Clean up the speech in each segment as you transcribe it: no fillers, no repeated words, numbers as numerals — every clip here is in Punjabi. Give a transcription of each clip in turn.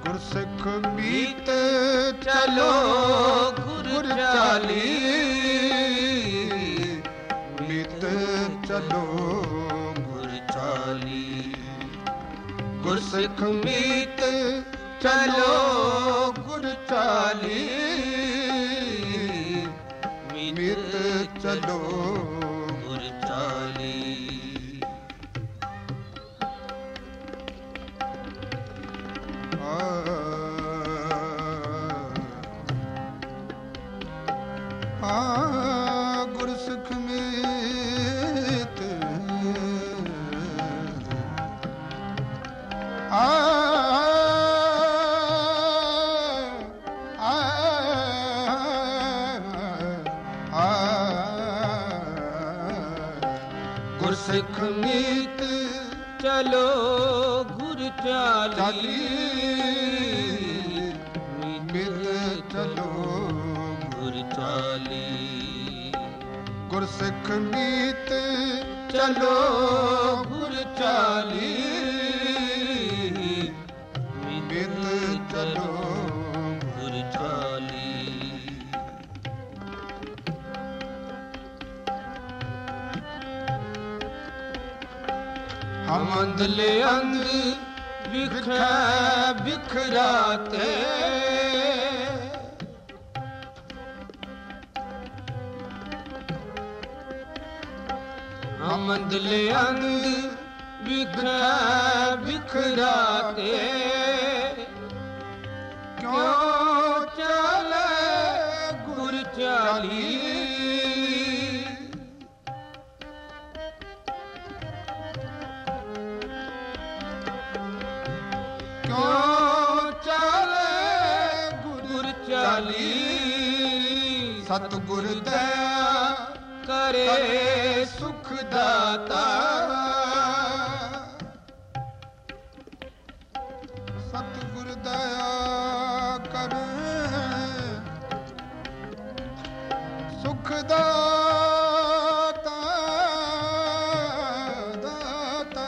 ਗੁਰਸਿੱਖ ਮੀਤ ਚਲੋ ਗੁਰ ਚਾਲੀ, ਮੀਤ ਚਲੋ ਗੁਰ ਚਾਲੀ। ਗੁਰਸਿੱਖ ਮੀਤ ਚਲੋ ਗੁਰ ਚਾਲੀ, ਮੀਤ ਚਲੋ ਗੁਰ ਚਾਲੀ। ਗੁਰਸਿੱਖ ਮੀਤ ਗੁਰਸਿੱਖ ਮੀਤ ਚਲੋ ਗੁਰ ਚਾਲੀ, ਮੀਤ ਚਲੋ ਗੁਰ ਚਾਲੀ। ਗੁਰਸਿੱਖ ਮੀਤ ਚਲੋ ਗੁਰ ਚਾਲੀ, ਮੀਤ ਚਲੋ ਗੁਰ ਚਾਲੀ। ਹਮ ਅੰਧਲੇ ਅੰਧ ਵਿਖੈ ਬਿਖਰਾਤੇ, ਹਮ ਅੰਧਲੇ ਅੰਧ ਵਿਖੈ ਬਿਖਰਾਤੇ, ਕਿਉਂ ਚਲੇ ਗੁਰ ਚਾਲੀ। ਕਿਉਂ ਚਲੇ ਗੁਰ ਚਾਲੀ, ਸਤਿਗੁਰ ਦਇਆ ਕਰੇ ਸੁਖ ਦਾਤਾ, ਸਤਿਗੁਰ ਦਇਆ ਕਰੇ ਸੁਖ ਦਾਤਾ, ਦਾਤਾ।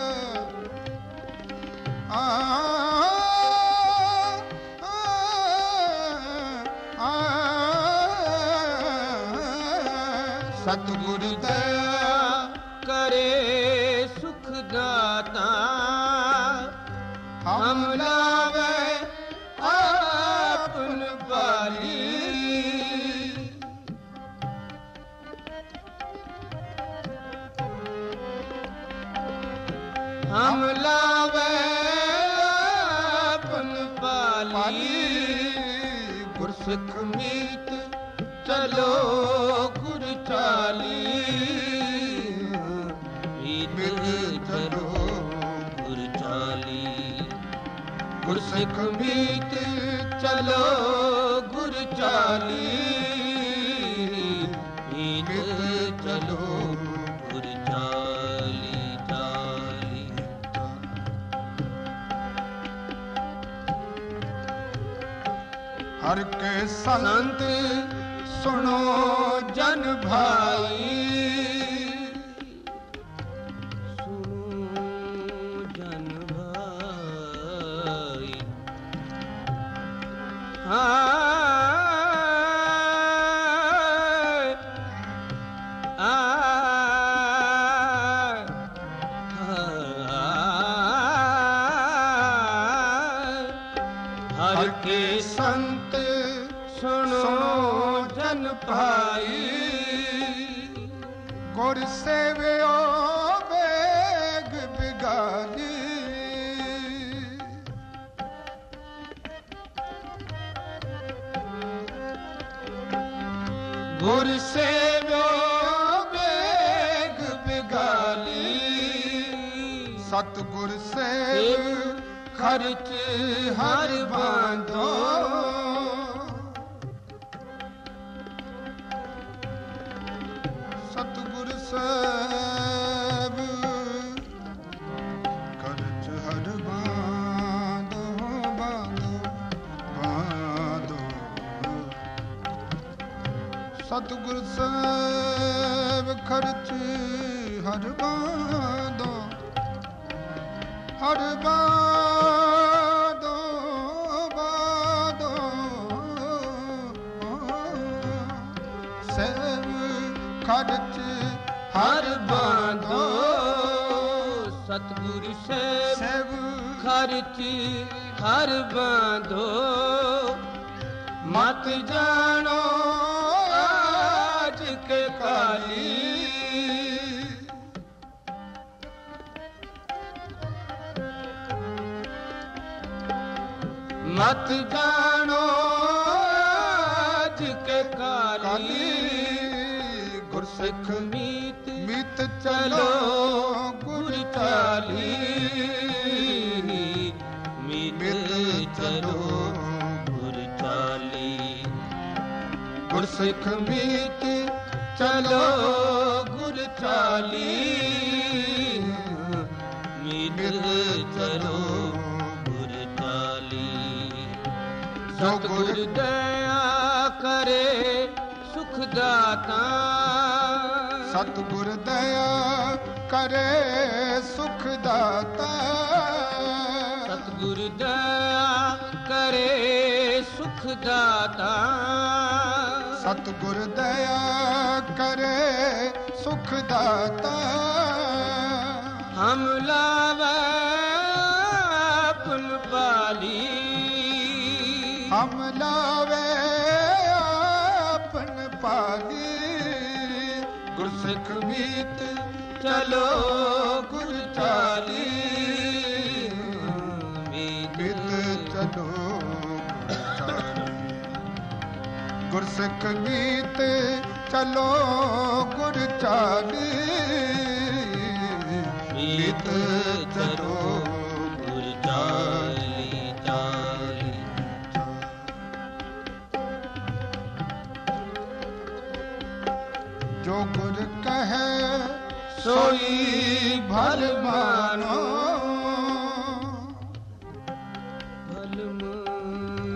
ਸਤਿਗੁਰ ਦਇਆ ਕਰੇ ਸੁਖ ਦਾਤਾ, ਹਮ ਲਾਵੇ ਆਪਨ ਬਾਲੀ। ਹਮ ਲਾਵੇ ਆਪਨ ਬਾਲੀ। ਗੁਰਸਿੱਖ ਮੀਤ ਚਲੋ ਗੁਰ ਚਾਲੀ, ਮੀਤ ਚਲੋ ਗੁਰ ਚਾਲੀ। ਗੁਰਸਿੱਖ ਮੀਤ ਚਲੋ ਗੁਰ ਚਾਲੀ, ਮੀਤ ਚਲੋ ਗੁਰ ਚਾਲੀ, ਚਾਲੀ। ਹਰ ਕੇ ਸੰਤ ਸੁਣੋ ਜਨ ਭਾਈ, ਸੁਣੋ ਜਨ ਭਾਈ। ਹਰ ਕੇ ਸੰਤ ਸੁਣੋ ਜਨ ਭਾਈ, ਗੁਰ ਸੇਵਿਓ ਵੇਗ ਬਿਗਾਨੀ। ਗੁਰ ਸੇਵਿਓ ਵੇਗ ਬਿਗਾਨੀ, ਸਤਿਗੁਰ ਸੇਵ ਖਰਚ ਹਰ ਬਾਂਧੋ। ਸਤਿਗੁਰ ਸਾਹਿਬ ਖਰਚ ਹਰ ਬਾਂਧੋ, ਬਾਂਧੋ, ਬਾਂਧੋ। ਸਤਿਗੁਰ ਸਾਹਿਬ ਖਰਚ ਹਰ ਬਾਂਧੋ, ਹਰ ਬਾਂਧੋ, ਸੇਵ ਖਰਚ ਹਰ ਬਾਂਧੋ ਸਤਿਗੁਰ ਸੇਵ ਸੇਵ ਖਰਚ ਹਰ ਬਾਂਧੋ ਮਤ ਜਾਣੋ ਆਜ ਕੇ ਕਾਲੀ ਮਤ ਜਾਣੋ ਆਜ ਕੇ ਕਾਲੀ ਗੁਰਸਿੱਖ ਮੀਤ ਮਿਤ ਚਲੋ ਗੁਰ ਚਾਲੀ ਮੀਤ ਮਿਤ ਚਲੋ ਚਲੋ ਗੁਰ ਚਾਲੀ ਗੁਰਸਿੱਖ ਮੀਤ ਚਲੋ ਗੁਰ ਚਾਲੀ ਮੀਤ ਚਲੋ ਗੁਰ ਚਾਲੀ ਸਤਿਗੁਰ ਦਇਆ ਕਰੇ ਸੁਖ ਦਾਤਾ ਸਤਿਗੁਰ ਦਇਆ ਕਰੇ ਸੁਖ ਦਾਤਾ ਸਤਿਗੁਰ ਦਇਆ ਕਰੇ ਸੁਖ ਦਾਤਾ ਸਤਿਗੁਰ ਦਇਆ ਕਰੇ ਸੁਖ ਦਾਤਾ ਹਮ ਲਾਵੈ ਆਪਨ ਪਾਲੀ ਹਮ ਲਾਵੇ ਆਪਨ ਪਾਲੀ ਗੁਰਸਿੱਖ ਮੀਤ ਚਲੋ ਗੁਰ ਚਾਲੀ ਮੀਤ ਮਿਤ ਚਲੋ ਗੁਰ ਚਾਲੀ ਗੁਰਸਿੱਖ ਮੀਤ ਚਲੋ ਗੁਰ ਚਾਲੀ ਮਿਤ ਚਲੋ ਗੁਰ ਚਾਲੀ ਚਾਲੀ ਜੋ ਗੁਰ ਕਹੈ ਸੋਈ ਭਲ ਮਾਨੋ ਭਲ ਮਾਨੋ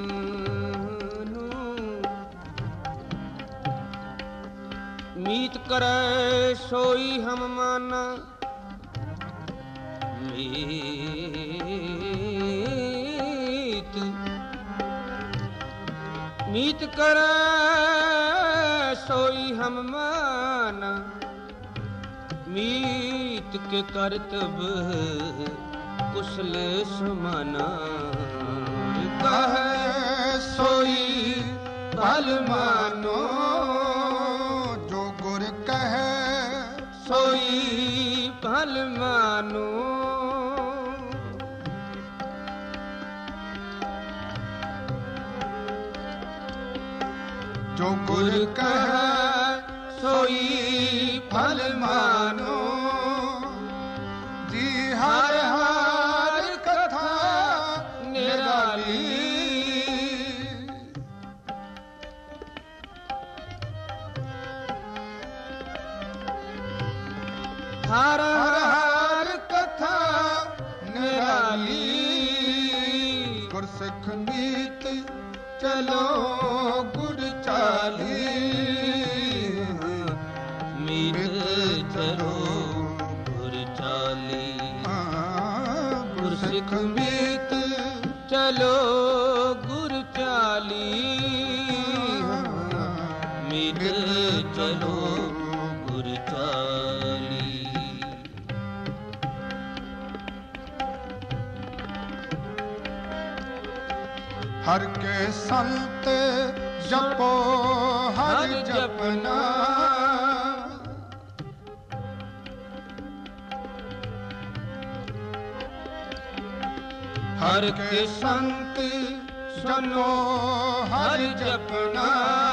ਮੀਤ ਕਰੈ ਸੋਈ ਹਮ ਮਾਨਾ ਮੀਤ ਕਰੈ ਸੋਈ ਹਮ ਮਾਨਾ ਮੀਤ ਕੇ ਕਰਤਬ ਕੁਸ਼ਲ ਸਮਾਨਾ ਕਹੈ ਸੋਈ ਭਲ ਮਾਨੋ ਜੋ ਗੁਰ ਕਹੈ ਸੋਈ ਭਲ ਮਾਨੋ ਜੋ ਗੁਰ ਕਹੈ ਸੋਈ ਫਲ ਮਾਨੋ ਜੀ ਹਰ ਹਰ ਕਥਾ ਨਿਰਾਲੀ ਹਰ ਹਰ ਹਰ ਹਰ ਕਥਾ ਨਿਰਾਲੀ ਗੁਰਸਿੱਖ ਮੀਤ ਚਲੋ ਗੁਰ ਚਾਲੀ ਮੀਤ ਚਲੋ ਗੁਰ ਚਾਲੀ ਗੁਰਸਿੱਖ ਮੀਤ ਚਲੋ ਗੁਰ ਚਾਲੀ ਮੀਤ ਚਲੋ ਗੁਰ ਚਾਲੀ ਹਰ ਕੇ ਸੰਤ ਜਪੋ ਹਰ ਜਪਨਾ ਹਰ ਕੇ ਸੰਤ ਸੁਨੋ ਹਰ ਜਪਨਾ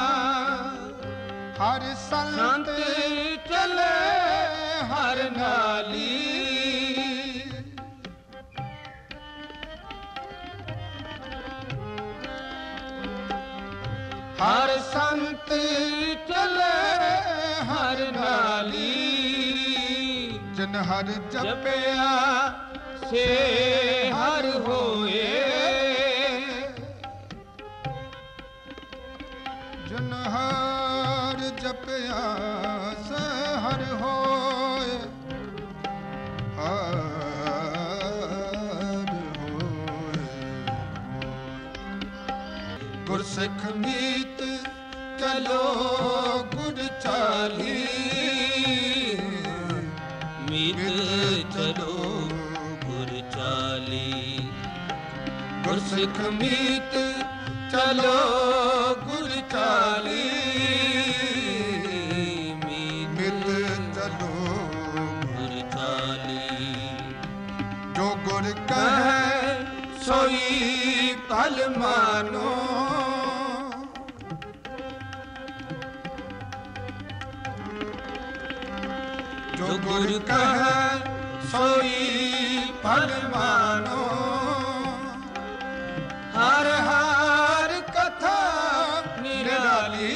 ਹਰ ਸੰਤ ਚਲੇ ਹਰ ਨਾਲੀ ਹਰ ਸੰਤ ਚਲੇ ਹਰ ਨਾਲੀ ਜਿਨ ਹਰ ਜਪਿਆ ਸੇ ਹਰ ਹੋਏ ਜਿਨ ਹਰ ਜਪਿਆ ਸੇ ਹਰ ਹੋਏ ਹਰ ਹੋਏ ਗੁਰਸਿੱਖ ਮੀਤ ਚਲੋ ਗੁਰ ਚਾਲੀ ਮੀਤ ਚਲੋ ਗੁਰ ਚਾਲੀ ਗੁਰਸਿੱਖ ਮੀਤ ਚਲੋ ਗੁਰ ਚਾਲੀ ਮੀਤ ਚਲੋ ਗੁਰ ਚਾਲੀ ਜੋ ਗੁਰ ਕਹੈ ਸੋਈ ਭਲ ਮਾਨੋ ਜੋ ਗੁਰ ਕਹੈ ਸੋਈ ਭਲ ਮਾਨੋ ਹਰ ਹਰ ਕਥਾ ਨਿਰਾਲੀ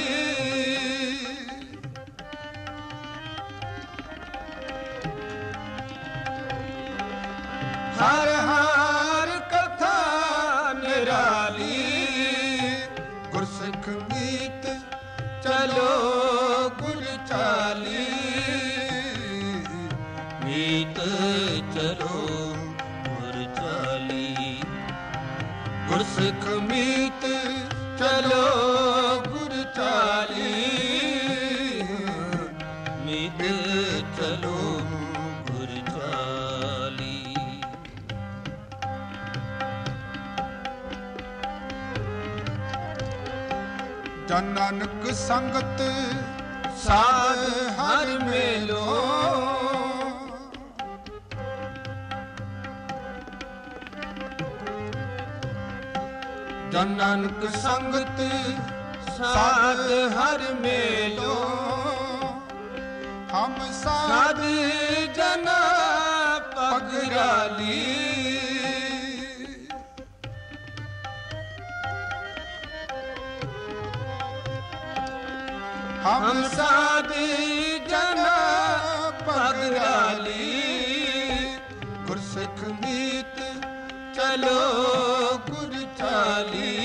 ਹਰ ਹਰ ਕਥਾ ਨਿਰਾਲੀ ਗੁਰਸਿੱਖ ਮੀਤ ਚਲੋ ਗੁਰ ਚਾਲੀ ਮੀਤ ਚਲੋ ਗੁਰ ਚਾਲੀ ਗੁਰਸਿੱਖ ਮੀਤ ਚਲੋ ਗੁਰ ਚਾਲੀ ਮੀਤ ਚਲੋ ਗੁਰ ਚਾਲੀ ਜਨ ਨਾਨਕ ਸੰਗਤ ਸਾਧ ਹਰਿ ਮੇਲੋ ਜਨ ਨਾਨਕ ਸੰਗਤ ਸਾਧ ਹਰਿ ਮੇਲੋ ਹਮ ਸਾਧ ਜਨ ਪਗਰਾਲੀ ਹਮ ਸਾਧ ਜਨ ਪਗਰਾਲੀ ਗੁਰਸਿੱਖ ਮੀਤ ਚਲੋ ਗੁਰ ਚਾਲੀ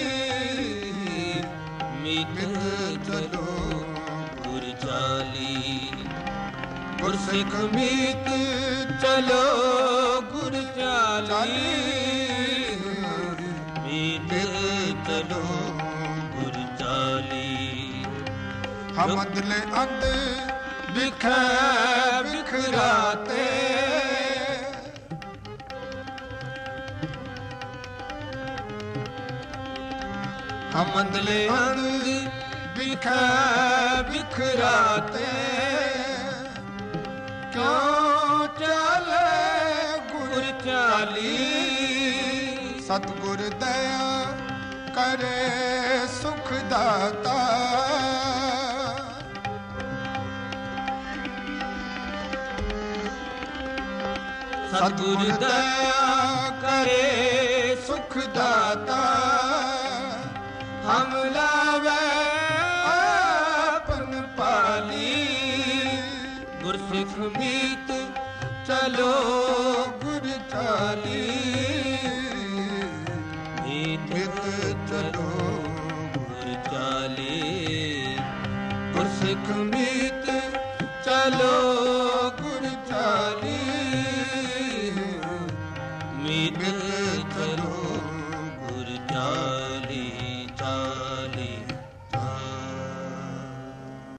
ਮੀਤ ਚਲੋ ਗੁਰ ਚਾਲੀ ਗੁਰਸਿੱਖ ਮੀਤ ਚਲੋ ਗੁਰ ਚਾਲੀ ਮੀਤ ਚਲੋ ਗੁਰ ਚਾਲੀ ਹਮ ਅੰਦਲੇ ਅੰਦ ਵਿਖੈ ਵਿਖਰਾਤੇ ਹਮ ਅੰਦਲੇ ਅੰਦ ਵਿਖੈ ਵਿਖਰਾਤੇ ਕਿਉਂ ਚਲੇ ਗੁਰ ਚਾਲੀ ਸਤਿਗੁਰ ਦਇਆ ਕਰੇ ਸੁਖ ਦਾਤਾ ਸਤਿਗੁਰ ਦਇਆ ਕਰੇ ਸੁਖ ਦਾਤਾ ਹਮ ਲਾਵੇ ਆਪਨ ਪਾਲੀ ਗੁਰਸਿੱਖ ਮੀਤ ਚਲੋ ਗੁਰ ਚਾਲੀ ਮੀਤ ਚਲੋ ਗੁਰ ਚਾਲੀ ਗੁਰਸਿੱਖ ਮੀਤ ਚਲੋ ਗੁਰ ਚਾਲੀ